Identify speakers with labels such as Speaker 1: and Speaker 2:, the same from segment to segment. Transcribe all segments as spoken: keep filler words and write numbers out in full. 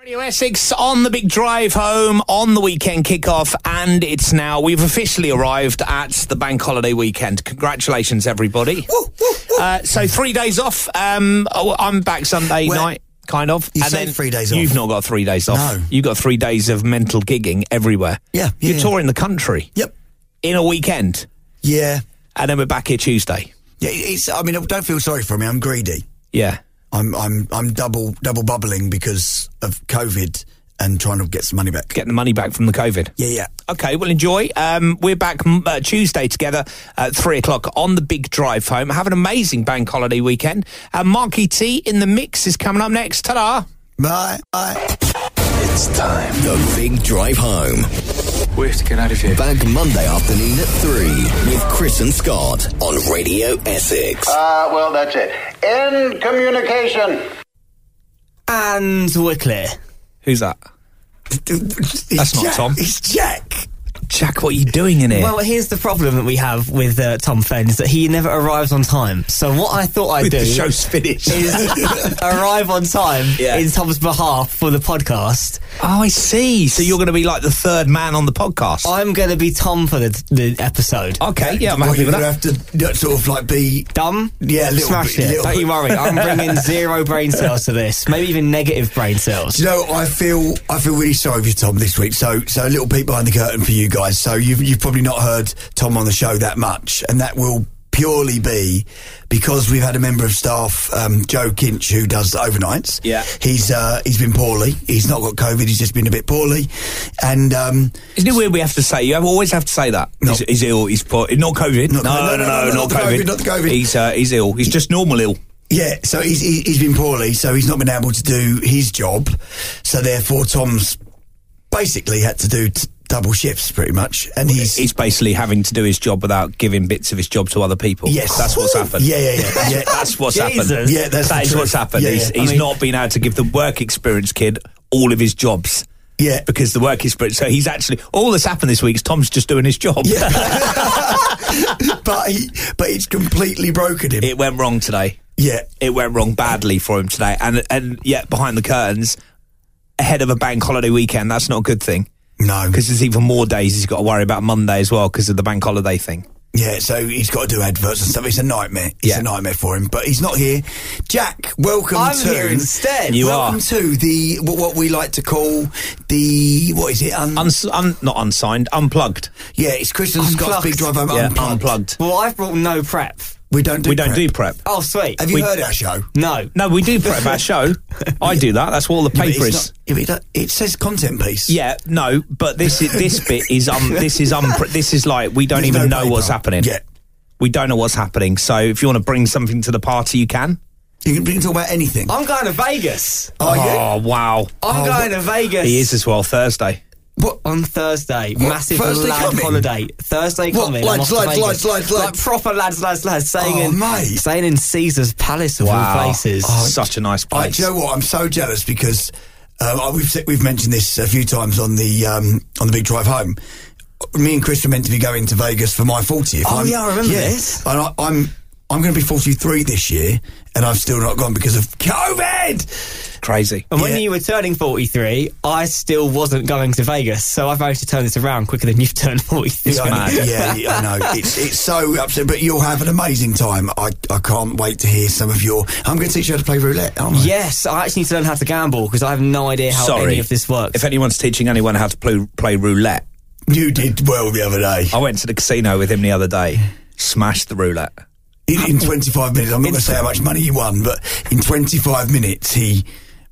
Speaker 1: Radio Essex on the big drive home on the weekend kickoff, and it's now, we've officially arrived at the bank holiday weekend. Congratulations, everybody.
Speaker 2: Woo, woo, woo.
Speaker 1: Uh, so three days off. Um, oh, I'm back Sunday
Speaker 2: Well,
Speaker 1: night, kind of.
Speaker 2: you
Speaker 1: and
Speaker 2: say
Speaker 1: then
Speaker 2: three days off.
Speaker 1: You've not got three days off.
Speaker 2: No.
Speaker 1: You've got three days of mental gigging everywhere.
Speaker 2: Yeah, yeah,
Speaker 1: You're
Speaker 2: yeah.
Speaker 1: touring the country
Speaker 2: Yep.
Speaker 1: in a weekend,
Speaker 2: Yeah.
Speaker 1: and then we're back here Tuesday.
Speaker 2: Yeah. It's. I mean, don't feel sorry for me. I'm greedy.
Speaker 1: Yeah.
Speaker 2: I'm. I'm. I'm double double bubbling because of COVID and trying to get some money back.
Speaker 1: Getting the money back from the COVID.
Speaker 2: Yeah. Yeah.
Speaker 1: Okay, well, enjoy. Um, we're back mm, uh, Tuesday together at three o'clock on the big drive home. Have an amazing bank holiday weekend. Uh, Marky T in the mix is coming up next. Ta-da!
Speaker 2: Bye. Bye.
Speaker 3: It's time. The Big Drive Home.
Speaker 4: We have to get out of here.
Speaker 3: Back Monday afternoon at three with Chris and Scott on Radio Essex.
Speaker 5: Uh, well, that's it. End communication.
Speaker 6: And we're clear.
Speaker 1: Who's that?
Speaker 2: It's
Speaker 1: That's not
Speaker 2: Jack.
Speaker 1: Tom.
Speaker 2: It's Jack.
Speaker 1: Jack, what are you doing in here?
Speaker 6: Well, here's the problem that we have with uh, Tom Fenn, is that he never arrives on time. So what I thought I'd
Speaker 1: With
Speaker 6: do
Speaker 1: the show's finished.
Speaker 6: is arrive on time
Speaker 1: Yeah.
Speaker 6: in Tom's behalf for the podcast.
Speaker 1: Oh, I see. So you're going to be like the third man on the podcast.
Speaker 6: I'm going to be Tom for the, the episode.
Speaker 1: Okay, yeah, I'm
Speaker 2: Well,
Speaker 1: happy
Speaker 2: you're
Speaker 1: with
Speaker 2: gonna
Speaker 1: that.
Speaker 2: have to uh, sort of like be.
Speaker 6: Dumb?
Speaker 2: Yeah, a little
Speaker 6: Smash
Speaker 2: bit,
Speaker 6: it.
Speaker 2: little
Speaker 6: Don't
Speaker 2: bit.
Speaker 6: you worry. I'm bringing zero brain cells to this. Maybe even negative brain cells.
Speaker 2: Do you know, I feel I feel really sorry for you, Tom, this week. So, so a little peek behind the curtain for you guys. So you've you've probably not heard Tom on the show that much, and that will purely be because we've had a member of staff, um, Joe Kinch, who does overnights.
Speaker 1: Yeah.
Speaker 2: he's uh, he's been poorly. He's not got COVID. He's just been a bit poorly, and um,
Speaker 1: Isn't it weird we have to say, you have, always have to say that?
Speaker 2: No.
Speaker 1: He's, he's ill, he's poor. Not COVID.
Speaker 2: Not
Speaker 1: no,
Speaker 2: COVID.
Speaker 1: no, no, no, not
Speaker 2: the
Speaker 1: COVID.
Speaker 2: COVID, not the COVID.
Speaker 1: He's, uh, he's ill. He's just normal ill.
Speaker 2: yeah, so he's he, he's been poorly, so he's not been able to do his job. So therefore, Tom's basically had to do T- double shifts pretty much, and he's
Speaker 1: He's basically having to do his job without giving bits of his job to other people.
Speaker 2: Yes.
Speaker 1: That's what's happened.
Speaker 2: Yeah, yeah, yeah. yeah.
Speaker 1: That's what's
Speaker 6: Jesus.
Speaker 1: happened.
Speaker 2: Yeah, that's
Speaker 1: That
Speaker 2: the
Speaker 1: is
Speaker 2: truth.
Speaker 1: what's happened.
Speaker 2: Yeah,
Speaker 1: he's
Speaker 2: yeah.
Speaker 1: he's
Speaker 2: I mean-
Speaker 1: not been able to give the work experience kid all of his jobs.
Speaker 2: Yeah.
Speaker 1: Because the work experience. So he's actually, all that's happened this week is Tom's just doing his job.
Speaker 2: Yeah. but he, but it's completely broken him.
Speaker 1: It went wrong today.
Speaker 2: yeah,
Speaker 1: It went wrong badly for him today. And, and yet, behind the curtains, ahead of a bank holiday weekend, that's not a good thing.
Speaker 2: no,
Speaker 1: Because there's even more days he's got to worry about Monday as well because of the bank holiday thing.
Speaker 2: yeah. So he's got to do adverts and stuff. It's a nightmare. It's
Speaker 1: Yeah.
Speaker 2: a nightmare for him. But he's not here. Jack, welcome
Speaker 6: I'm
Speaker 2: to.
Speaker 6: here instead.
Speaker 1: You
Speaker 2: welcome
Speaker 1: are.
Speaker 2: to the what, what we like to call the what is it? Un,
Speaker 1: Uns- un- not unsigned, unplugged.
Speaker 2: yeah, it's Chris and Scott's
Speaker 6: Unplugged.
Speaker 2: Big Drive Home
Speaker 1: Yeah,
Speaker 2: unplugged.
Speaker 1: unplugged.
Speaker 6: Well, I've brought no prep.
Speaker 2: We don't do.
Speaker 1: We don't
Speaker 2: prep.
Speaker 1: do prep.
Speaker 6: Oh, sweet.
Speaker 2: Have you
Speaker 1: We-
Speaker 2: heard our show?
Speaker 6: No.
Speaker 1: No, we do prep our show. I do that. That's what all the
Speaker 2: Yeah, but
Speaker 1: paper
Speaker 2: it's
Speaker 1: is.
Speaker 2: not- yeah, but it, don't- it says content piece.
Speaker 1: Yeah, no, but this is, this bit is um this is um this is like we don't
Speaker 2: There's
Speaker 1: even
Speaker 2: no
Speaker 1: know what's
Speaker 2: paper.
Speaker 1: happening.
Speaker 2: Yeah.
Speaker 1: We don't know what's happening. So if you want to bring something to the party, you can.
Speaker 2: You can, you can talk about anything.
Speaker 6: I'm going to Vegas.
Speaker 2: Are you?
Speaker 1: Oh wow,
Speaker 6: I'm
Speaker 2: Oh,
Speaker 6: going
Speaker 2: what-
Speaker 6: to Vegas.
Speaker 1: he is as well Thursday.
Speaker 2: What?
Speaker 6: On Thursday.
Speaker 2: What,
Speaker 6: Massive
Speaker 2: Thursday
Speaker 6: lad
Speaker 2: coming?
Speaker 6: holiday. Thursday
Speaker 2: What,
Speaker 6: coming.
Speaker 2: lads,
Speaker 6: I'm off to
Speaker 2: lads,
Speaker 6: Vegas.
Speaker 2: lads, lads, lads?
Speaker 6: Like proper lads, lads, lads. Staying
Speaker 2: Oh,
Speaker 6: in,
Speaker 2: mate.
Speaker 6: staying in Caesar's Palace of
Speaker 1: Wow,
Speaker 6: all places.
Speaker 1: oh, such a nice
Speaker 2: I,
Speaker 1: place.
Speaker 2: do you know what? I'm so jealous because uh, we've said- we've mentioned this a few times on the um, on the big drive home. Me and Chris were meant to be going to Vegas for my fortieth.
Speaker 6: Oh,
Speaker 2: I'm-
Speaker 6: yeah, I remember this.
Speaker 2: And I, I'm I'm going to be forty-three this year, and I've still not gone because of COVID.
Speaker 1: Crazy.
Speaker 6: And when
Speaker 2: Yeah.
Speaker 6: you were turning forty-three, I still wasn't going to Vegas, so I've managed to turn this around quicker than you've turned forty-three.
Speaker 2: Yeah, I know, yeah, yeah, I know. It's it's so upset, but you'll have an amazing time. I, I can't wait to hear some of your. I'm going to teach you how to play roulette, aren't I?
Speaker 6: Yes, I actually need to learn how to gamble because I have no idea how
Speaker 1: Sorry,
Speaker 6: any of this works.
Speaker 1: If anyone's teaching anyone how to play, play roulette,
Speaker 2: You did well the other day.
Speaker 1: I went to the casino with him the other day. Smashed the roulette.
Speaker 2: In, in twenty-five minutes, I'm not going to say how much money he won, but in twenty-five minutes, he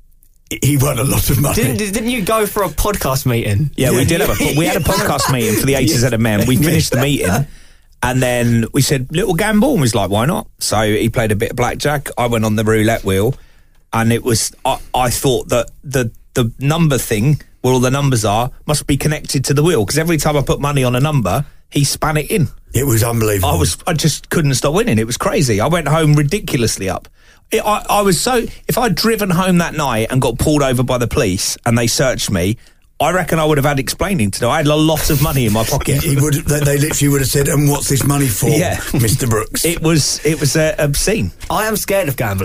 Speaker 2: he won a lot of money.
Speaker 6: Didn't, didn't you go for a podcast meeting?
Speaker 1: Yeah, we did have a we had a podcast meeting for the A to Z of Men. We finished the meeting, and then we said little gamble, and we was like, why not? So he played a bit of blackjack. I went on the roulette wheel, and it was I, I thought that the the number thing where all the numbers are must be connected to the wheel because every time I put money on a number, he span it in.
Speaker 2: It was unbelievable.
Speaker 1: I was I just couldn't stop winning. It was crazy. I went home ridiculously up. It, I, I was so if I'd driven home that night and got pulled over by the police and they searched me, I reckon I would have had explaining to do. I had a lot of money in my pocket.
Speaker 2: He would. They, they literally would have said, "And what's this money for,
Speaker 1: Yeah.
Speaker 2: Mister Brooks?"
Speaker 1: It was it was uh, obscene.
Speaker 6: I am scared of gambling.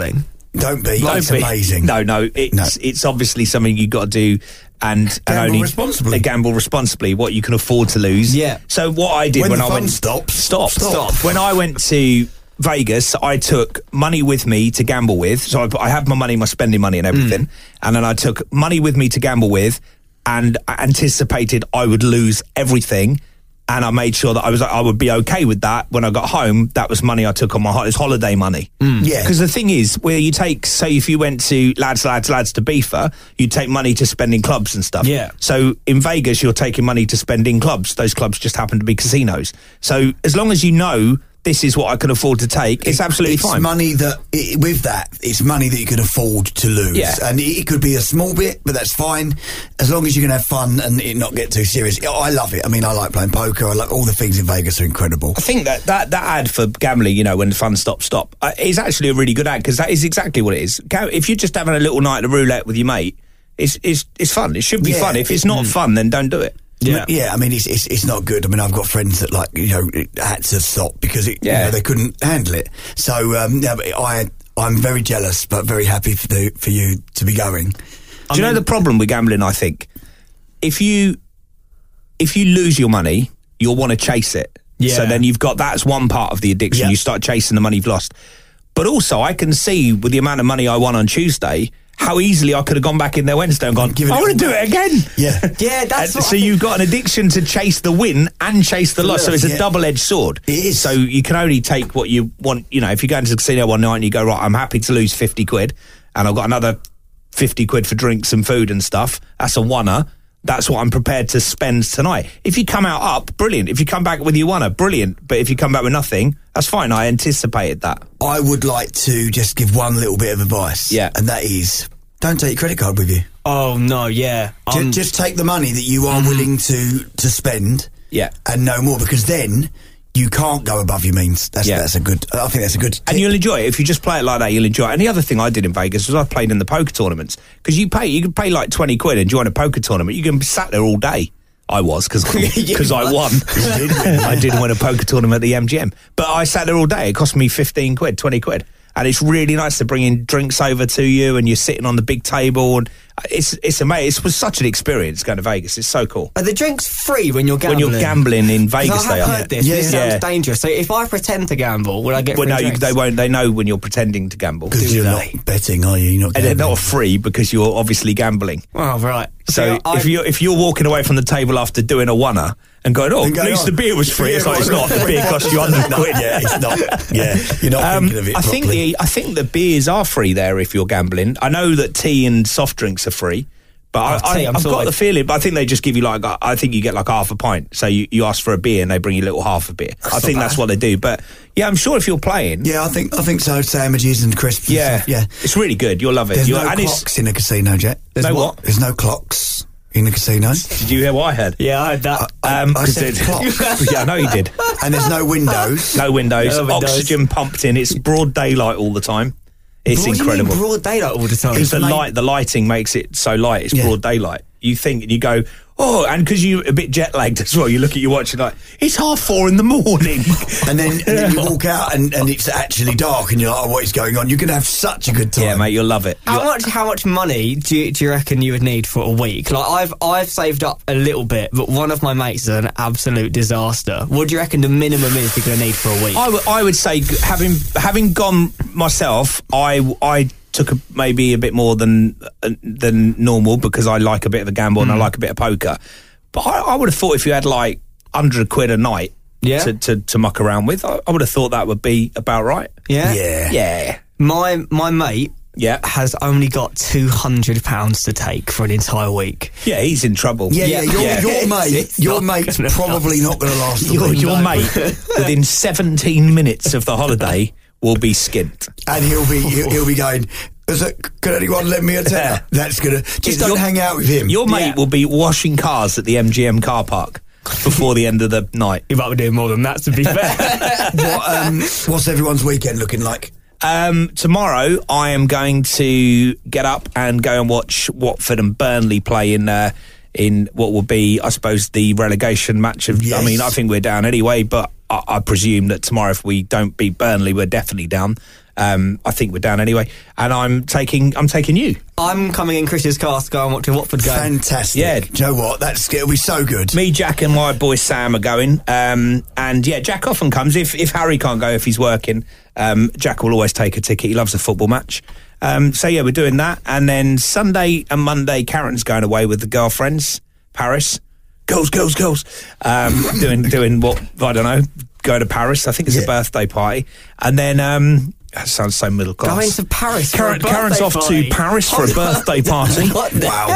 Speaker 2: Don't be.
Speaker 1: Don't
Speaker 2: It's
Speaker 1: be.
Speaker 2: amazing.
Speaker 1: No, no, it's
Speaker 2: No.
Speaker 1: it's obviously something you've got to do, and and
Speaker 2: Gamble
Speaker 1: only
Speaker 2: responsibly.
Speaker 1: uh, gamble responsibly. What you can afford to lose.
Speaker 6: Yeah.
Speaker 1: So what I did
Speaker 2: When
Speaker 1: when,
Speaker 2: the
Speaker 1: I
Speaker 2: fun
Speaker 1: went
Speaker 2: stops,
Speaker 1: stop,
Speaker 2: stop.
Speaker 1: When I went to Vegas, I took money with me to gamble with. So I, I had my money, my spending money, and everything,
Speaker 2: Mm.
Speaker 1: and then I took money with me to gamble with, and I anticipated I would lose everything. And I made sure that I was I would be okay with that when I got home. That was money I took on my ho- it was holiday money.
Speaker 2: Yeah.
Speaker 1: Because the thing is, where you take, say, if you went to lads, lads, lads to Beefer, you take money to spend in clubs and stuff.
Speaker 6: Yeah.
Speaker 1: So in Vegas, you're taking money to spend in clubs. Those clubs just happen to be casinos. So as long as you know this is what I can afford to take, it's absolutely
Speaker 2: it's
Speaker 1: fine.
Speaker 2: money that, it, with that, it's money that you can afford to lose.
Speaker 1: Yeah.
Speaker 2: And it, it could be a small bit, but that's fine, as long as you can have fun and it not get too serious. I love it. I mean, I like playing poker. I like all the things in Vegas are incredible.
Speaker 1: I think that, that, that ad for gambling, you know, when the fun stop, stop, uh, is actually a really good ad, because that is exactly what it is. Ga- If you're just having a little night of roulette with your mate, it's, it's, it's fun. It should be
Speaker 2: Yeah,
Speaker 1: fun. If it's
Speaker 2: it-
Speaker 1: not fun, then don't do it.
Speaker 6: Yeah.
Speaker 2: Yeah, I mean, it's, it's it's not good. I mean, I've got friends that, like, you know, it had to stop because it, you
Speaker 1: Yeah.
Speaker 2: know, they couldn't handle it. So, um, yeah, but I, I'm very jealous, but very happy for the, for you to be going.
Speaker 1: Do you know the problem with gambling? I think if you if you lose your money, you'll want to chase it.
Speaker 6: Yeah.
Speaker 1: So then you've got that's one part of the addiction.
Speaker 2: Yeah.
Speaker 1: You start chasing the money you've lost. But also, I can see with the amount of money I won on Tuesday, how easily I could have gone back in there Wednesday and gone,
Speaker 2: Given
Speaker 1: I
Speaker 2: it
Speaker 1: want to
Speaker 2: all
Speaker 1: do it
Speaker 2: back.
Speaker 1: again.
Speaker 2: Yeah.
Speaker 6: Yeah, that's
Speaker 1: And
Speaker 6: what
Speaker 1: so
Speaker 6: I
Speaker 1: you've
Speaker 6: think-
Speaker 1: got an addiction to chase the win and chase the loss. So it's a
Speaker 2: Yeah.
Speaker 1: double-edged sword.
Speaker 2: It is.
Speaker 1: So you can only take what you want. You know, if you go into the casino one night and you go, right, I'm happy to lose fifty quid, and I've got another fifty quid for drinks and food and stuff, that's a oneer. That's what I'm prepared to spend tonight. If you come out up, brilliant. If you come back with your oneer, brilliant. But if you come back with nothing, that's fine. I anticipated that.
Speaker 2: I would like to just give one little bit of advice.
Speaker 1: Yeah.
Speaker 2: And that is, don't take your credit card with you.
Speaker 6: Oh, no, yeah.
Speaker 2: Ju-
Speaker 6: Um,
Speaker 2: just take the money that you are willing to, to spend.
Speaker 1: Yeah.
Speaker 2: And no more, because then you can't go above your means. That's,
Speaker 1: Yeah.
Speaker 2: that's a good, I think that's a good tip.
Speaker 1: And you'll enjoy it. If you just play it like that, you'll enjoy it. And the other thing I did in Vegas was I played in the poker tournaments. Because you pay, you can pay like twenty quid and join a poker tournament. You can be sat there all day. I was, because I won. I did win a poker tournament at the M G M. But I sat there all day. It cost me fifteen quid, twenty quid. And it's really nice to bring in drinks over to you, and you're sitting on the big table. And it's it's amazing. It was such an experience going to Vegas. It's so cool.
Speaker 6: Are the drinks free when you're
Speaker 1: When
Speaker 6: gambling?
Speaker 1: you're gambling in
Speaker 6: 'Cause
Speaker 1: Vegas,
Speaker 6: I
Speaker 1: they
Speaker 6: have
Speaker 1: are.
Speaker 6: heard this.
Speaker 2: Yeah,
Speaker 6: This
Speaker 2: yeah.
Speaker 6: sounds dangerous. So if I pretend to gamble, will I get
Speaker 1: Well,
Speaker 6: free
Speaker 1: no, you,
Speaker 6: drinks?
Speaker 1: they won't. They know when you're pretending to gamble.
Speaker 2: Because you're
Speaker 6: they?
Speaker 2: not betting, are you? You're not
Speaker 1: And they're
Speaker 2: gambling.
Speaker 1: not free because you're obviously gambling.
Speaker 6: Oh, right.
Speaker 1: So
Speaker 6: See, I-
Speaker 1: if you're if you're walking away from the table after doing a oneer and going, oh,
Speaker 2: And
Speaker 1: at
Speaker 2: going,
Speaker 1: least
Speaker 2: "Oh,
Speaker 1: the beer was free,"
Speaker 2: yeah,
Speaker 1: it's like it's
Speaker 2: right.
Speaker 1: not. The beer cost you hundred
Speaker 2: No,
Speaker 1: quid.
Speaker 2: yeah, it's not. Yeah, you're not
Speaker 1: Um,
Speaker 2: thinking of it
Speaker 1: I think
Speaker 2: properly.
Speaker 1: the I think the beers are free there if you're gambling. I know that tea and soft drinks are free, but
Speaker 6: Oh,
Speaker 1: I,
Speaker 6: tea,
Speaker 1: I,
Speaker 6: I'm
Speaker 1: I've got
Speaker 6: sorted.
Speaker 1: the feeling. But I think they just give you like I think you get like half a pint. So you, you ask for a beer and they bring you a little half a beer. I think that's what they do. But yeah, I'm sure if you're playing,
Speaker 2: Yeah, I think I think so. Sandwiches and crisps. and
Speaker 1: yeah,
Speaker 2: stuff, yeah.
Speaker 1: it's really good. You'll love it.
Speaker 2: There's
Speaker 1: You'll,
Speaker 2: no
Speaker 1: and it's,
Speaker 2: clocks in a casino, Jet. There's
Speaker 1: No what?
Speaker 2: There's no clocks in a casino.
Speaker 1: did you hear what I heard?
Speaker 6: Yeah, I heard that.
Speaker 1: Um,
Speaker 2: I
Speaker 1: 'cause
Speaker 2: said
Speaker 1: it-
Speaker 2: clocks.
Speaker 1: yeah, I know you did.
Speaker 2: And there's no windows.
Speaker 1: No windows,
Speaker 6: No windows.
Speaker 1: oxygen pumped in. It's broad daylight all the time. It's
Speaker 6: What do you mean
Speaker 1: incredible.
Speaker 6: broad daylight all the time.
Speaker 1: Because the
Speaker 2: made-
Speaker 1: light, the lighting makes it so light. It's
Speaker 2: Yeah.
Speaker 1: broad daylight. You think and you go, oh, and because you're a bit jet lagged as well, you look at your watch and like, it's half four in the morning.
Speaker 2: And then, and then you walk out and, and it's actually dark and you're like, oh, what is going on? You're going to have such a good time.
Speaker 1: Yeah, mate, you'll love it.
Speaker 6: How
Speaker 1: You'll-
Speaker 6: much? How much money do you, do you reckon you would need for a week? Like I've I've saved up a little bit, but one of my mates is an absolute disaster. What do you reckon the minimum is you're going to need for a week?
Speaker 1: I would- I would say, g- having having gone myself, I I took a, maybe a bit more than uh, than normal because I like a bit of a gamble and I like a bit of poker. But I, I would have thought if you had like hundred quid a night
Speaker 6: Yeah.
Speaker 1: to, to to muck around with, I, I would have thought that would be about right.
Speaker 6: yeah.
Speaker 2: Yeah.
Speaker 1: Yeah,
Speaker 6: My my mate
Speaker 1: yeah,
Speaker 6: has only got two hundred pounds to take for an entire week.
Speaker 1: yeah. He's in trouble.
Speaker 2: Yeah, yeah, your,
Speaker 1: Yeah.
Speaker 2: your mate,
Speaker 6: It's
Speaker 2: your
Speaker 6: not
Speaker 2: mate's
Speaker 6: gonna
Speaker 2: probably not going to last the
Speaker 1: Your,
Speaker 2: week.
Speaker 1: your mate, within seventeen minutes of the holiday, will be skint.
Speaker 2: And he'll be he'll, he'll be going, is it, can anyone lend me a tenner? That's going to, just don't
Speaker 1: Your-
Speaker 2: hang out with him.
Speaker 1: Your mate
Speaker 6: Yeah.
Speaker 1: will be washing cars at the M G M car park before the end of the night.
Speaker 6: You might be doing more than that, to be fair.
Speaker 2: what, um, what's everyone's weekend looking like?
Speaker 1: Um, tomorrow, I am going to get up and go and watch Watford and Burnley play in uh, in what will be, I suppose, the relegation match. Of,
Speaker 2: Yes.
Speaker 1: I mean, I think we're down anyway, but I, I presume that tomorrow, if we don't beat Burnley, we're definitely down. um, I think we're down anyway. And I'm taking I'm taking you.
Speaker 6: I'm coming in Chris's car to go and watch a Watford game.
Speaker 2: Fantastic.
Speaker 1: Yeah.
Speaker 2: Do you know what? That's it'll be so good.
Speaker 1: Me, Jack, and my boy Sam are going. Um, and yeah, Jack often comes. If if Harry can't go, if he's working, um, Jack will always take a ticket. He loves a football match. Um, so yeah, we're doing that. And then Sunday and Monday, Karen's going away with the girlfriends, Paris. Girls, girls, girls. Um, doing doing what, I don't know, go to Paris. I think it's
Speaker 2: Yeah.
Speaker 1: a birthday party. And then, um, that sounds so middle class.
Speaker 6: Going to Paris.
Speaker 1: Karen,
Speaker 6: for a
Speaker 1: Karen's
Speaker 6: birthday
Speaker 1: off
Speaker 6: party.
Speaker 1: to Paris for a birthday party.
Speaker 6: What the
Speaker 2: Wow.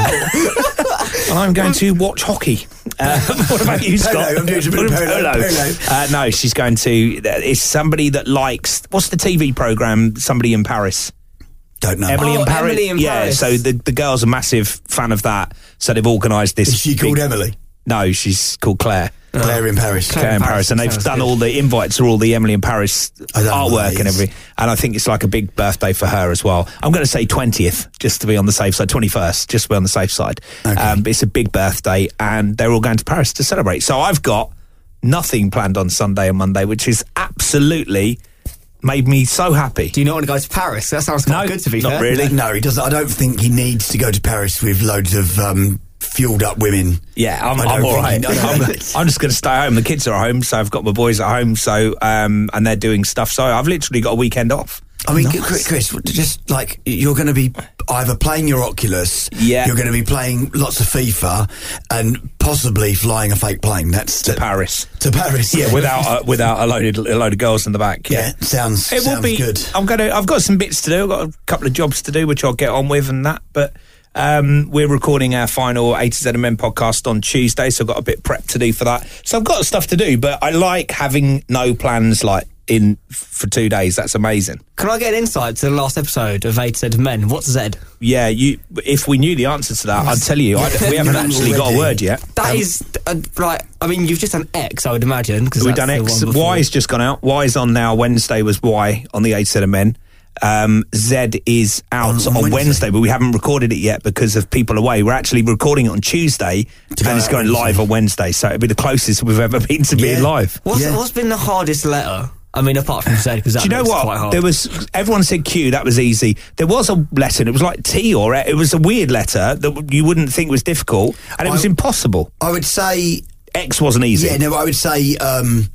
Speaker 6: hell?
Speaker 1: And I'm going to watch hockey. Uh, what about you, Scott?
Speaker 2: Polo, I'm doing a bit of polo, polo.
Speaker 1: Uh, no, she's going to. It's somebody that likes. What's the T V program? Somebody in Paris.
Speaker 2: Don't know.
Speaker 1: Emily
Speaker 6: Oh,
Speaker 1: in Paris.
Speaker 6: Emily in
Speaker 1: yeah.
Speaker 6: Paris.
Speaker 1: So the the girl's a massive fan of that. So they've organised this.
Speaker 2: Is she called
Speaker 1: big-
Speaker 2: Emily?
Speaker 1: No, she's called Claire.
Speaker 2: Claire in Paris.
Speaker 1: Claire in
Speaker 6: Paris,
Speaker 1: Paris, and they've
Speaker 6: sounds
Speaker 1: done
Speaker 6: good.
Speaker 1: all the invites to all the Emily in Paris
Speaker 2: I don't know what
Speaker 1: artwork
Speaker 2: that
Speaker 1: and
Speaker 2: is.
Speaker 1: everything. And I think it's like a big birthday for her as well. I'm going to say twentieth, just to be on the safe side. twenty-first, just to be on the safe side.
Speaker 2: Okay.
Speaker 1: Um, but it's a big birthday, and they're all going to Paris to celebrate. So I've got nothing planned on Sunday and Monday, which is absolutely made me so happy.
Speaker 6: Do you not want to go to Paris? That sounds quite
Speaker 1: No,
Speaker 6: good to be
Speaker 1: not
Speaker 6: fair.
Speaker 1: really.
Speaker 2: No, he doesn't. I don't think he needs to go to Paris with loads of um, fueled up women.
Speaker 1: Yeah, I'm,
Speaker 2: I
Speaker 1: I'm
Speaker 2: don't
Speaker 1: all
Speaker 2: think
Speaker 1: right.
Speaker 2: he- I don't
Speaker 1: I'm,
Speaker 2: think-
Speaker 1: I'm just going to stay home. The kids are at home, so I've got my boys at home. So um, and they're doing stuff. So I've literally got a weekend off.
Speaker 2: I mean,
Speaker 1: Nice.
Speaker 2: Chris, Chris, just like you're going to be either playing your Oculus,
Speaker 1: Yeah.
Speaker 2: you're going to be playing lots of FIFA, and possibly flying a fake plane. That's
Speaker 1: To Paris.
Speaker 2: To Paris,
Speaker 1: Yeah, without a, without a loaded a load of girls in the back.
Speaker 2: yeah,
Speaker 1: Yeah,
Speaker 2: sounds
Speaker 1: it
Speaker 2: sounds
Speaker 1: will be
Speaker 2: good.
Speaker 1: I'm gonna. I've got some bits to do. I've got a couple of jobs to do, which I'll get on with and that. But um, we're recording our final A to Z M N podcast on Tuesday, so I've got a bit prep to do for that. So I've got stuff to do, but I like having no plans like in for two days. That's amazing.
Speaker 6: Can I get an insight to the last episode of A to Z Men? What's Z?
Speaker 1: Yeah, you. If we knew the answer to that, I'd tell you. I, we haven't
Speaker 2: You
Speaker 1: actually got a
Speaker 2: already-
Speaker 1: word yet.
Speaker 6: That is, uh, like, I mean, you've just done X, I would imagine. Cause
Speaker 1: We've
Speaker 6: that's
Speaker 1: done
Speaker 6: the
Speaker 1: X.
Speaker 6: one before.
Speaker 1: Y's just gone out. Y's on now. Wednesday was Y on the A to Z Men. Um, Z is out
Speaker 2: On-
Speaker 1: on,
Speaker 2: on
Speaker 1: Wednesday.
Speaker 2: Wednesday.
Speaker 1: but we haven't recorded it yet because of people away. We're actually recording it on Tuesday,
Speaker 2: To go
Speaker 1: and it's
Speaker 2: out
Speaker 1: going
Speaker 2: Wednesday.
Speaker 1: live on Wednesday. So it'll be the closest we've ever been to being
Speaker 2: Yeah.
Speaker 1: live.
Speaker 6: What's,
Speaker 2: Yeah.
Speaker 6: what's been the hardest letter? I mean, apart from Z, because that
Speaker 1: Do you know
Speaker 6: looks
Speaker 1: what?
Speaker 6: quite hard.
Speaker 1: There was everyone said Q. That was easy. There was a letter. And it was like T or it was a weird letter that you wouldn't think was difficult, and it was
Speaker 2: I-
Speaker 1: impossible.
Speaker 2: I would say,
Speaker 1: X wasn't easy.
Speaker 2: yeah, no, I would say um,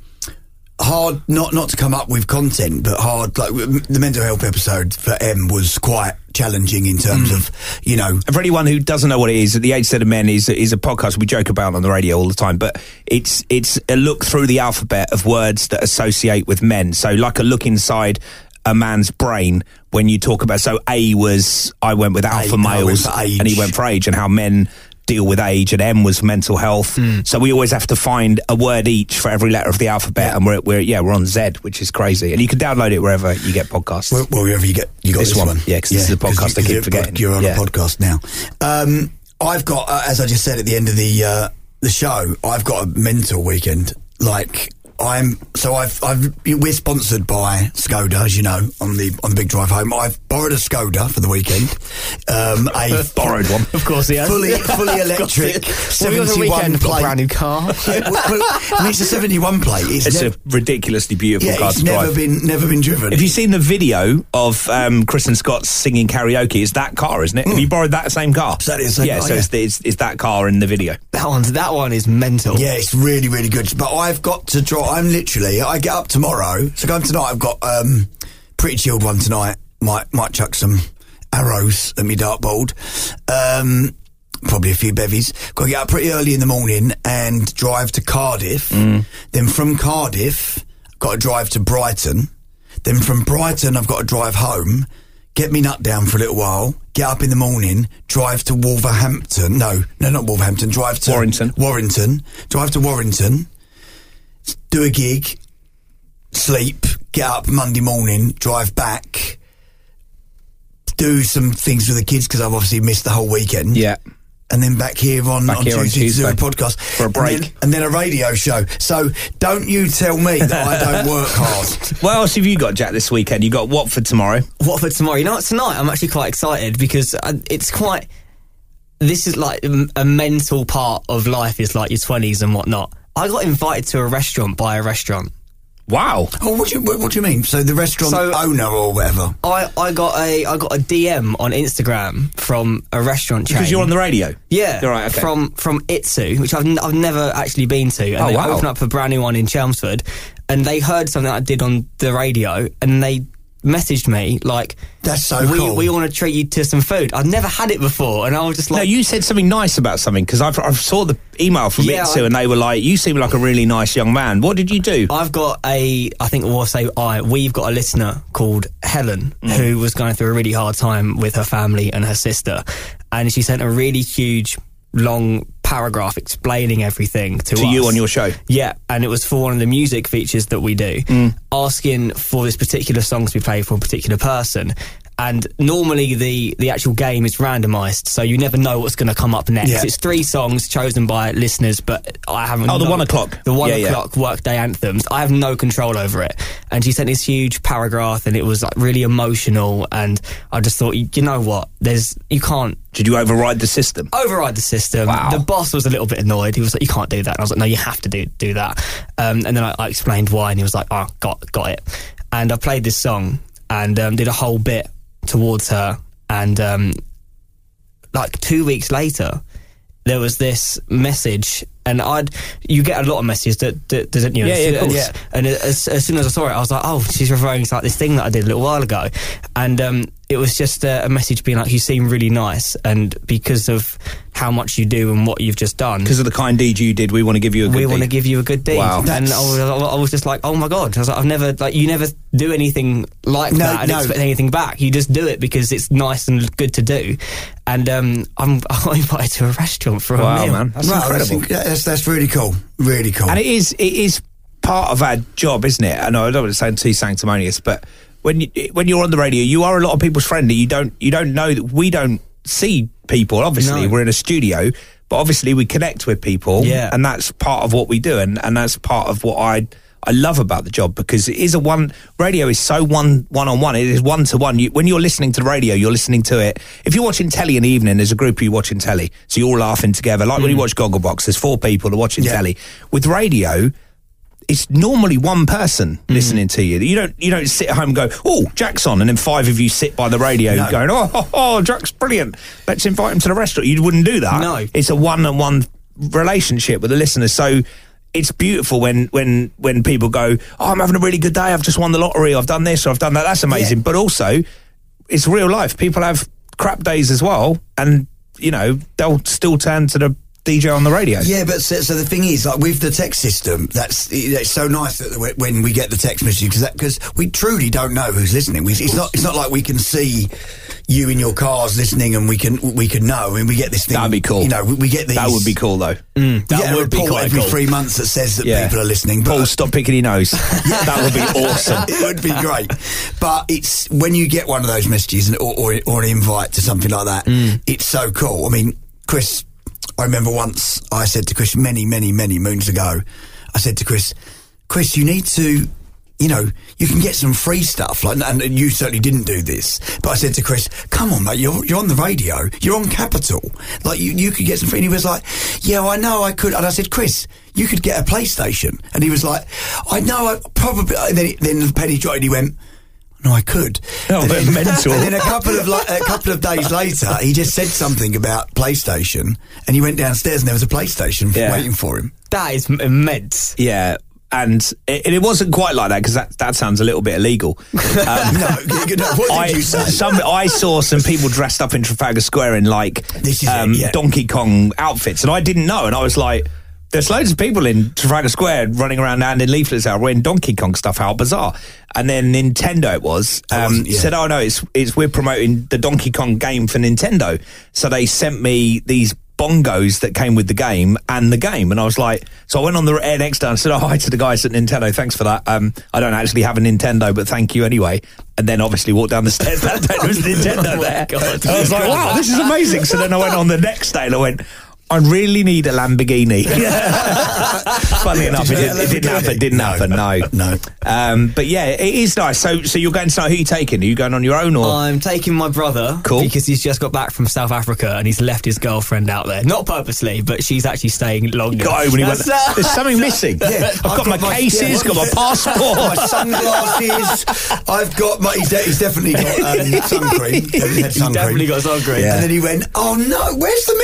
Speaker 2: hard not not to come up with content, but hard. Like w- the mental health episode for M was quite challenging in terms of, you know,
Speaker 1: And for anyone who doesn't know what it is, the Age Set of Men is is a podcast we joke about on the radio all the time, but it's it's a look through the alphabet of words that associate with men. So like a look inside a man's brain when you talk about. So A was I went with alpha
Speaker 2: I went
Speaker 1: males,
Speaker 2: for age.
Speaker 1: and he went for age, and how men deal with age, and M was mental health. So we always have to find a word each for every letter of the alphabet, and we're we're yeah we're on Z, which is crazy. And you can download it wherever you get podcasts.
Speaker 2: well, well, wherever you get you got
Speaker 1: This
Speaker 2: this,
Speaker 1: one.
Speaker 2: one,
Speaker 1: Yeah, 'cause this is a podcast I keep
Speaker 2: you're,
Speaker 1: forgetting.
Speaker 2: You're on
Speaker 1: Yeah.
Speaker 2: a podcast now. Um, I've got, uh, as I just said at the end of the uh, the show, I've got a mental weekend. Like I'm, so I've, I've, we're sponsored by Skoda, as you know, on the on the big drive home. I've borrowed a Skoda for the weekend. Um, a
Speaker 1: Borrowed one.
Speaker 6: Of course he has.
Speaker 2: fully fully electric
Speaker 6: Well, we got a
Speaker 2: seventy-one
Speaker 6: weekend, got a
Speaker 2: plate.
Speaker 6: brand new car.
Speaker 2: Yeah, well, well, I mean, it's a seventy-one plate. It's,
Speaker 1: It's
Speaker 2: nev-
Speaker 1: a ridiculously beautiful
Speaker 2: yeah,
Speaker 1: car
Speaker 2: it's
Speaker 1: to
Speaker 2: never
Speaker 1: drive.
Speaker 2: been never been driven.
Speaker 1: Have you seen the video of um, Chris and Scott singing karaoke? It's that car, isn't it? Have you borrowed that same car?
Speaker 2: Exactly the same
Speaker 1: yeah,
Speaker 2: car,
Speaker 1: so
Speaker 2: yeah.
Speaker 1: It's, the, it's, it's that car in the video.
Speaker 6: That one's that one is mental.
Speaker 2: Yeah, it's really, really good. But I've got to draw. I'm literally. I get up tomorrow. So going tonight. I've got um, pretty chilled one tonight. Might might chuck some arrows at me dartboard. Um, probably a few bevies. Got to get up pretty early in the morning and drive to Cardiff. Then from Cardiff, got to drive to Brighton. Then from Brighton, I've got to drive home. Get me nut down for a little while, get up in the morning, drive to Wolverhampton. No, no, not Wolverhampton. Drive to
Speaker 1: Warrington.
Speaker 2: Warrington. Drive to Warrington. Do a gig. Sleep. Get up Monday morning. Drive back. Do some things with the kids because I've obviously missed the whole weekend.
Speaker 1: Yeah.
Speaker 2: And then back here on,
Speaker 1: Back
Speaker 2: on
Speaker 1: here on
Speaker 2: Tuesday, to do a
Speaker 1: Tuesday.
Speaker 2: podcast.
Speaker 1: For a break.
Speaker 2: And then, and then a radio show. So don't you tell me that I don't work hard.
Speaker 1: What else have you got, Jack, this weekend? You got Watford tomorrow.
Speaker 6: Watford tomorrow. You know what? Tonight I'm actually quite excited because uh, it's quite. This is like um, a mental part of life. Is like your twenties and whatnot. I got invited to a restaurant by a restaurant.
Speaker 1: Wow.
Speaker 2: Oh, what do you what, what do you mean? So the restaurant
Speaker 6: So-
Speaker 2: owner or whatever?
Speaker 6: I, I got a I got a D M on Instagram from a restaurant chain.
Speaker 1: Because you're on the radio.
Speaker 6: Yeah,
Speaker 1: You're right, okay.
Speaker 6: from from Itsu, which I've n- I've never actually been to, and
Speaker 1: Oh,
Speaker 6: they
Speaker 1: wow.
Speaker 6: opened up a brand new one in Chelmsford, and they heard something I did on the radio, and they messaged me like,
Speaker 2: That's so
Speaker 6: we
Speaker 2: cool.
Speaker 6: we want to treat you to some food. I'd never had it before, and I was just
Speaker 1: No,
Speaker 6: like,
Speaker 1: you said something nice about something, because I I saw the email from
Speaker 6: Yeah,
Speaker 1: Itsu
Speaker 6: I-
Speaker 1: and they were like, you seem like a really nice young man. What did you do?
Speaker 6: I've got a, I think we'll say I, we've got a listener called Helen
Speaker 1: Mm.
Speaker 6: who was going through a really hard time with her family and her sister. And she sent a really huge, long paragraph explaining everything to,
Speaker 1: To
Speaker 6: us.
Speaker 1: you on your show?
Speaker 6: Yeah, and it was for one of the music features that we do,
Speaker 1: Mm.
Speaker 6: asking for this particular song to be played for a particular person. And normally the, the actual game is randomised, so you never know what's going to come up next.
Speaker 2: Yeah.
Speaker 6: It's three songs chosen by listeners, but I haven't...
Speaker 1: Oh, the
Speaker 6: no-
Speaker 1: one o'clock.
Speaker 6: The one
Speaker 1: Yeah, yeah.
Speaker 6: o'clock workday anthems. I have no control over it. And she sent this huge paragraph, and it was like really emotional, and I just thought, you, you know what, there's you can't
Speaker 1: Did you override the system?
Speaker 6: override the system.
Speaker 1: Wow.
Speaker 6: The boss was a little bit annoyed. He was like, you can't do that. And I was like, no, you have to do do that. Um, and then I, I explained why, and he was like, oh, got got it. And I played this song and um, did a whole bit towards her, and um, like two weeks later there was this message, and I'd you get a lot of messages that, that doesn't you know,
Speaker 1: Yeah, yeah, of
Speaker 6: and,
Speaker 1: course.
Speaker 6: and as, as soon as I saw it I was like, oh, she's referring to like this thing that I did a little while ago, and um, it was just a, a message being like, you seem really nice, and because of how much you do and what you've just done,
Speaker 1: Because of the kind deed you did, we want to give you a good
Speaker 6: we want to
Speaker 1: deed.
Speaker 6: give you a good deed.
Speaker 1: Wow.
Speaker 6: And
Speaker 2: That's-
Speaker 6: I was, I was just like, oh my God. I was like, I've never, like, you never do anything like
Speaker 2: No,
Speaker 6: that and
Speaker 2: no.
Speaker 6: expect anything back. You just do it because it's nice and good to do. And um, I'm, I'm invited to a restaurant for
Speaker 1: Wow,
Speaker 6: a meal.
Speaker 1: man. That's
Speaker 2: Wow,
Speaker 1: incredible.
Speaker 2: That's, that's, that's really cool. Really cool.
Speaker 1: And it is it is part of our job, isn't it? I know I don't want to sound too sanctimonious, but when you when you're on the radio, you are a lot of people's friend. You don't you don't know that we don't see people. Obviously,
Speaker 6: No.
Speaker 1: we're in a studio, but obviously we connect with people,
Speaker 6: Yeah.
Speaker 1: and that's part of what we do, and, and that's part of what I I love about the job, because it is a one radio is so one one on one. It is one to one. You, when you're listening to the radio, you're listening to it. If you're watching telly in the evening, there's a group of you watching telly, so you're all laughing together. Like when you watch Gogglebox, there's four people that are watching
Speaker 2: Yeah.
Speaker 1: telly. With radio, it's normally one person listening to you. You don't you don't sit at home and go, oh, Jack's on, and then five of you sit by the radio
Speaker 2: No.
Speaker 1: going, oh, oh, oh, Jack's brilliant. Let's invite him to the restaurant. You wouldn't do that.
Speaker 6: No.
Speaker 1: It's a one-on-one relationship with the listeners. So it's beautiful when when when people go, oh, I'm having a really good day. I've just won the lottery. I've done this or I've done that. That's amazing.
Speaker 2: Yeah.
Speaker 1: But also, it's real life. People have crap days as well, and you know they'll still turn to the D J on the radio.
Speaker 2: Yeah, but so, so the thing is, like with the text system, that's it's so nice that we- when we get the text message, because because we truly don't know who's listening. We, it's not it's not like we can see you in your cars listening, and we can we can know. I mean, we get this thing.
Speaker 1: That'd be cool.
Speaker 2: You know, we, we get these.
Speaker 1: That would be cool, though.
Speaker 2: We
Speaker 6: That
Speaker 2: get a
Speaker 6: would be
Speaker 2: report
Speaker 6: quite
Speaker 2: every
Speaker 6: cool.
Speaker 2: three months that says that
Speaker 1: Yeah.
Speaker 2: people are listening. But
Speaker 1: Paul, stop picking your nose. That would be awesome.
Speaker 2: it would be great. But it's when you get one of those messages and, or, or, or an invite to something like that,
Speaker 1: Mm.
Speaker 2: it's so cool. I mean, Chris, I remember once I said to Chris many, many, many moons ago, I said to Chris, Chris, you need to, you know, you can get some free stuff. Like, and you certainly didn't do this. But I said to Chris, come on, mate, you're, you're on the radio. You're on Capital. Like, you, you could get some free. And he was like, yeah, I know I could. And I said, Chris, you could get a PlayStation. And he was like, I know, I probably. And then, then the penny dropped and he went, no, I could.
Speaker 1: Oh,
Speaker 2: and, then,
Speaker 1: mental.
Speaker 2: and then a couple of li- a couple of days later, he just said something about PlayStation, and he went downstairs and there was a PlayStation
Speaker 1: Yeah.
Speaker 2: waiting for him.
Speaker 6: That is m- immense.
Speaker 1: Yeah. And it, it wasn't quite like that, because that, that sounds a little bit illegal. Um,
Speaker 2: No, you know, what did
Speaker 1: I,
Speaker 2: you say?
Speaker 1: some, I saw some people dressed up in Trafalgar Square in like
Speaker 2: This is it,
Speaker 1: um,
Speaker 2: yeah.
Speaker 1: Donkey Kong outfits, and I didn't know, and I was like, there's loads of people in Trafalgar Square running around handing leaflets out wearing Donkey Kong stuff. How bizarre. And then Nintendo it was,
Speaker 2: Oh,
Speaker 1: um,
Speaker 2: wasn't- yeah.
Speaker 1: said, oh no, it's, it's we're promoting the Donkey Kong game for Nintendo. So they sent me these bongos that came with the game and the game, and I was like, so I went on the air next day and said, oh, hi to the guys at Nintendo, thanks for that. um, I don't actually have a Nintendo, but thank you anyway. And then obviously walked down the stairs that day, there was Nintendo
Speaker 6: Oh my
Speaker 1: there.
Speaker 6: God.
Speaker 1: I was like, wow, this is amazing. So then I went on the next day and I went, I really need a Lamborghini. Funny enough, it, did, it didn't happen. It didn't
Speaker 2: no,
Speaker 1: happen. No,
Speaker 2: no.
Speaker 1: Um, but yeah, it is nice. So, so you're going to know who you taking? Are you going on your own or?
Speaker 6: I'm taking my brother.
Speaker 1: Cool.
Speaker 6: Because he's just got back from South Africa and he's left his girlfriend out there. Not purposely, but she's actually staying longer.
Speaker 1: Got home when he went,
Speaker 6: That's, uh,
Speaker 1: there's something missing.
Speaker 2: Yeah,
Speaker 1: I've got, got my cases, got my passport,
Speaker 2: my sunglasses. I've got my. He's, de- he's definitely got um, sun cream. He had
Speaker 6: He's
Speaker 2: sun
Speaker 6: definitely
Speaker 2: cream.
Speaker 6: got sun cream.
Speaker 1: Yeah.
Speaker 2: And then he went, "Oh no, where's the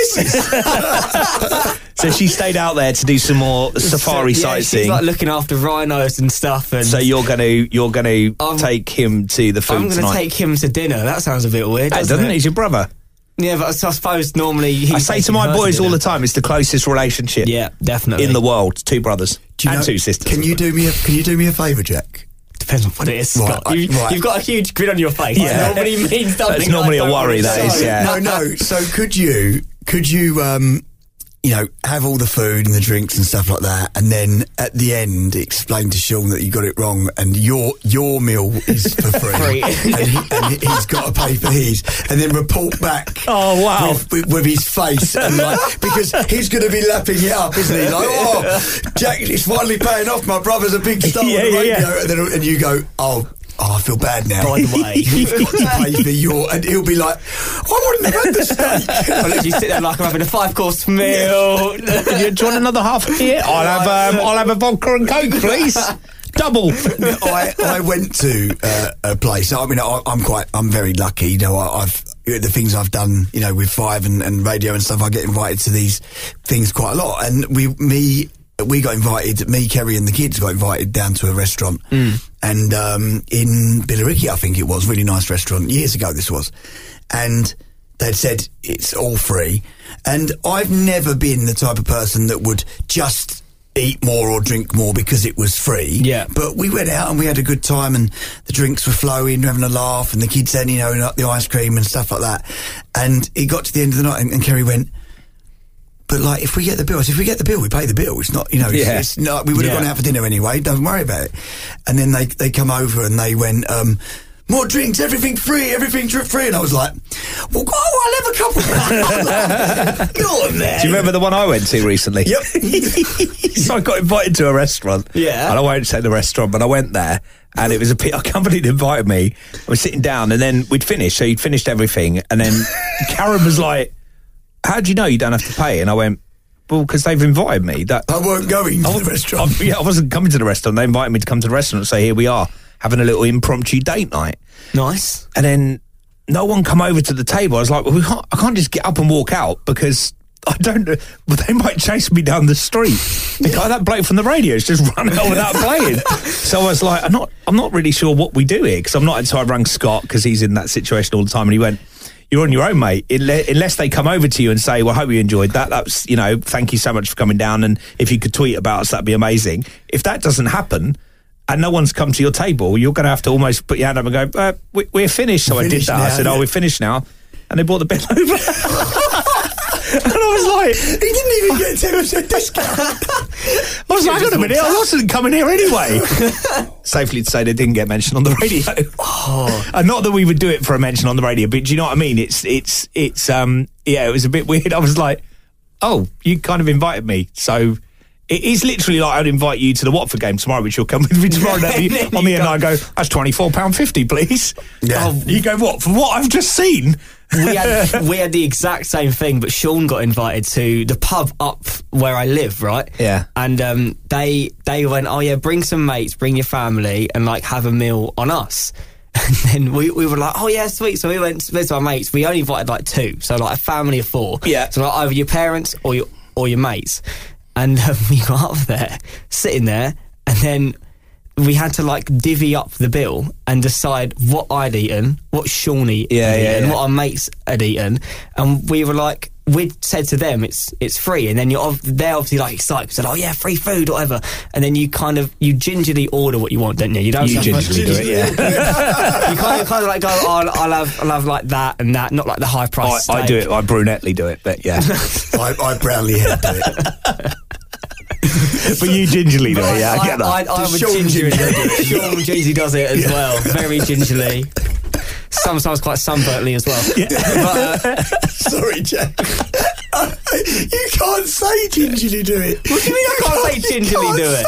Speaker 2: missus?"
Speaker 1: So she stayed out there to do some more safari
Speaker 6: So, yeah,
Speaker 1: sightseeing.
Speaker 6: she's like looking after rhinos and stuff. And
Speaker 1: So you're going to you're going to
Speaker 6: Um,
Speaker 1: take him to the food
Speaker 6: I'm going to
Speaker 1: tonight.
Speaker 6: take him to dinner. That sounds a bit weird,
Speaker 1: That
Speaker 6: doesn't
Speaker 1: doesn't it?
Speaker 6: it?
Speaker 1: He's your brother.
Speaker 6: Yeah, but I suppose normally he's
Speaker 1: I say to
Speaker 6: taking
Speaker 1: my
Speaker 6: her
Speaker 1: boys all
Speaker 6: dinner.
Speaker 1: the time, it's the closest relationship
Speaker 6: Yeah, definitely.
Speaker 1: in the world. Two brothers
Speaker 2: Do you
Speaker 1: and
Speaker 2: know-
Speaker 1: two sisters.
Speaker 2: Can you do me a Can you do me a favour, Jack?
Speaker 6: Depends on what it is,
Speaker 2: Right,
Speaker 6: Scott.
Speaker 2: I-
Speaker 6: you,
Speaker 2: right.
Speaker 6: You've got a huge grin on your face.
Speaker 1: Yeah.
Speaker 6: That normally means something.
Speaker 1: That's normally
Speaker 6: I
Speaker 1: a
Speaker 6: don't
Speaker 1: worry,
Speaker 6: want
Speaker 1: that
Speaker 6: to
Speaker 1: is,
Speaker 6: say.
Speaker 1: yeah.
Speaker 2: No, no. So could you could you um you know have all the food and the drinks and stuff like that, and then at the end explain to Sean that you got it wrong and your your meal is for free,
Speaker 6: Free.
Speaker 2: and, he, and he's got to pay for his, and then report back.
Speaker 1: Oh, wow.
Speaker 2: With, with, with his face, and like, because he's going to be lapping it up, isn't he? Like, oh, Jack, it's finally paying off. My brother's a big star
Speaker 1: Yeah,
Speaker 2: on the
Speaker 1: yeah,
Speaker 2: radio,
Speaker 1: yeah.
Speaker 2: and then and you go, oh. Oh, I feel bad now.
Speaker 6: By the way.
Speaker 2: You've got to pay for your... And he'll be like, I wouldn't have had the steak.
Speaker 6: I literally sit there like I'm having a five-course meal.
Speaker 1: Do you do you want another half here? I'll have um, I'll have a vodka and coke, please. Double.
Speaker 2: I, I went to uh, a place. I mean, I, I'm quite, I'm very lucky. You know, I, I've the things I've done, you know, with Five and, and radio and stuff. I get invited to these things quite a lot, and we, me, we got invited. Me, Kerry, and the kids got invited down to a restaurant, mm. and um, in Billericay, I think it was, really nice restaurant. Years ago, this was, and they'd said it's all free, and I've never been the type of person that would just eat more or drink more because it was free.
Speaker 6: Yeah.
Speaker 2: But we went out and we had a good time, and the drinks were flowing, having a laugh, and the kids had, you know, the ice cream and stuff like that. And it got to the end of the night, and, and Kerry went, but like, if we get the bill, I said, if we get the bill, we pay the bill. It's not, you know, it's,
Speaker 1: Yeah.
Speaker 2: it's not, we would have
Speaker 6: Yeah.
Speaker 2: gone out for dinner anyway. Don't worry about it. And then they, they come over and they went, um, more drinks, everything free, everything dr- free. And I was like, well, oh, I'll have a couple. Go on there.
Speaker 1: Do you remember the one I went to recently?
Speaker 2: Yep.
Speaker 1: So I got invited to a restaurant.
Speaker 6: Yeah.
Speaker 1: And I won't say the restaurant, but I went there, and it was a, a company that invited me. I was sitting down, and then we'd finished, so he'd finished everything, and then Karen was like, how do you know you don't have to pay? And I went, well, because they've invited me. That
Speaker 2: I weren't going to the restaurant.
Speaker 1: I, yeah, I wasn't coming to the restaurant. They invited me to come to the restaurant and say, here we are, having a little impromptu date night.
Speaker 6: Nice.
Speaker 1: And then no one come over to the table. I was like, well, we can't, I can't just get up and walk out because I don't know. Well, they might chase me down the street. Like, oh, that bloke from the radio's just run out without playing. So I was like, I'm not, I'm not really sure what we do here, because I'm not. So I rang Scott, because he's in that situation all the time, and he went, you're on your own, mate. Unless they come over to you and say, well, I hope you enjoyed that. That's, you know, thank you so much for coming down. And if you could tweet about us, that'd be amazing. If that doesn't happen, and no one's come to your table, you're going to have to almost put your hand up and go, uh, we, we're finished. So I did
Speaker 2: Finished
Speaker 1: that.
Speaker 2: now,
Speaker 1: I said,
Speaker 2: yeah.
Speaker 1: oh, we're finished now. And they brought the bill over. And I was like,
Speaker 2: He didn't even get ten percent discount.
Speaker 1: I was like, hang on a minute, I wasn't coming here anyway. Safely to say they didn't get mentioned on the radio. Oh. And not that we would do it for a mention on the radio, but do you know what I mean? It's, it's, it's, um, yeah, it was a bit weird. I was like, oh, you kind of invited me. So it is literally like I'd invite you to the Watford game tomorrow, which you'll come with me tomorrow.
Speaker 6: Yeah,
Speaker 1: on the end, I go, that's twenty-four pounds fifty, please.
Speaker 2: Yeah.
Speaker 1: Oh, you go, what? For what I've just seen?
Speaker 6: we had we had the exact same thing, but Sean got invited to the pub up where I live, right?
Speaker 1: Yeah.
Speaker 6: And um, they they went, oh yeah, bring some mates, bring your family, and like have a meal on us. And then we, we were like, oh yeah, sweet. So we went with our mates. We only invited like two, so like a family of four.
Speaker 1: Yeah.
Speaker 6: So like either your parents or your or your mates. And um, we got up there, sitting there, and then we had to like divvy up the bill and decide what I'd eaten, what Shawnee
Speaker 1: Yeah,
Speaker 6: had
Speaker 1: yeah,
Speaker 6: eaten,
Speaker 1: yeah.
Speaker 6: what our mates had eaten, and we were like, we'd said to them it's it's free, and then you're ov- they're obviously like excited, said, oh yeah, free food, whatever, and then you kind of you gingerly order what you want, don't you? You don't
Speaker 1: You
Speaker 6: just-
Speaker 1: gingerly do it, yeah.
Speaker 6: you kind of kind of like go, oh, I'll, I'll have I'll have like that and that, not like the high price.
Speaker 1: I, I do it. I brunetely do it, but yeah.
Speaker 2: I, I brownly head do it.
Speaker 1: But you gingerly do it, yeah. I
Speaker 6: I,
Speaker 1: get that.
Speaker 6: I, I would
Speaker 2: Sean
Speaker 6: gingerly do
Speaker 2: gingerly.
Speaker 6: it. Sean gingerly does it as well, very gingerly. Sometimes quite sunburntly as well.
Speaker 1: Yeah.
Speaker 6: But, uh,
Speaker 2: Sorry, Jack. You say gingerly do it.
Speaker 6: What do you mean I can't say gingerly do it?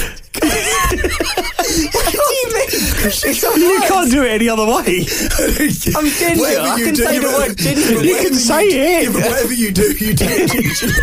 Speaker 6: What do you mean?
Speaker 1: You can't do it any other way.
Speaker 6: I'm ginger.
Speaker 2: Whatever
Speaker 6: I
Speaker 2: you
Speaker 6: can
Speaker 2: do,
Speaker 6: say the
Speaker 2: but-
Speaker 6: word gingerly.
Speaker 1: You can say it.
Speaker 2: Yeah, but whatever you do, you do it gingerly.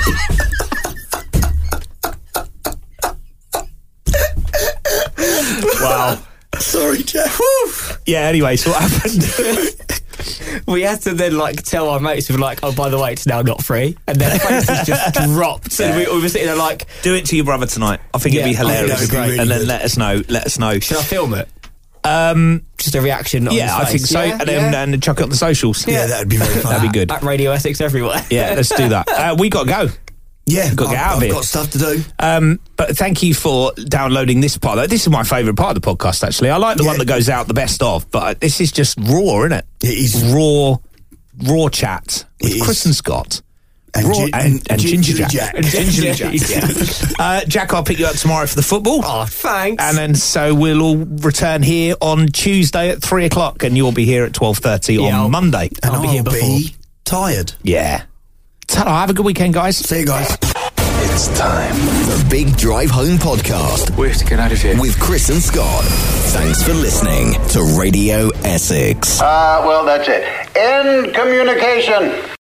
Speaker 1: Wow.
Speaker 2: Sorry, Jack.
Speaker 1: Yeah, anyway, so what happened?
Speaker 6: We had to then like tell our mates, we were like, oh, by the way, it's now not free. And their faces just dropped. And we, we were sitting there like,
Speaker 1: Do it to your brother tonight. I think
Speaker 6: Yeah,
Speaker 1: it'd be
Speaker 6: I think
Speaker 1: hilarious.
Speaker 2: that'd be really
Speaker 1: and then
Speaker 2: good.
Speaker 1: let us know. Let us know.
Speaker 6: should I film it?
Speaker 1: Um,
Speaker 6: Just a reaction on
Speaker 1: yeah, I
Speaker 6: his
Speaker 1: think
Speaker 6: face.
Speaker 1: so.
Speaker 6: Yeah,
Speaker 1: and then
Speaker 6: yeah.
Speaker 1: and chuck it on the socials.
Speaker 2: Yeah, that'd be very fun.
Speaker 1: That'd be good.
Speaker 6: At Radio Essex everywhere.
Speaker 1: Yeah, let's do that. Uh, we got to go.
Speaker 2: Yeah,
Speaker 1: Got to get
Speaker 2: I've,
Speaker 1: out of
Speaker 2: I've
Speaker 1: here.
Speaker 2: got stuff to do.
Speaker 1: Um, but thank you for downloading this part. This is my favourite part of the podcast, actually. I like the
Speaker 2: Yeah.
Speaker 1: one that goes out the best of, but this is just raw, isn't it?
Speaker 2: It is.
Speaker 1: Raw, raw chat with
Speaker 2: It is.
Speaker 1: Chris and Scott.
Speaker 2: And
Speaker 1: Raw-
Speaker 2: gin-
Speaker 1: and,
Speaker 2: and
Speaker 1: and Ginger
Speaker 2: Gingerly
Speaker 1: Jack.
Speaker 2: Jack.
Speaker 1: And Gingerly Jack, yeah. uh, Jack, I'll pick you up tomorrow for the football.
Speaker 6: Oh, thanks.
Speaker 1: And then so we'll all return here on Tuesday at three o'clock, and you'll be here at twelve thirty
Speaker 6: Yeah,
Speaker 1: on
Speaker 6: I'll-
Speaker 1: Monday.
Speaker 2: And
Speaker 6: I'll be here before.
Speaker 2: tired.
Speaker 1: Yeah. Ta-ra, have a good weekend, guys.
Speaker 2: See you guys.
Speaker 3: It's time. The Big Drive Home Podcast
Speaker 4: We have to get out of here.
Speaker 3: with Chris and Scott. Thanks for listening to Radio Essex.
Speaker 5: Uh, well, that's it. End communication.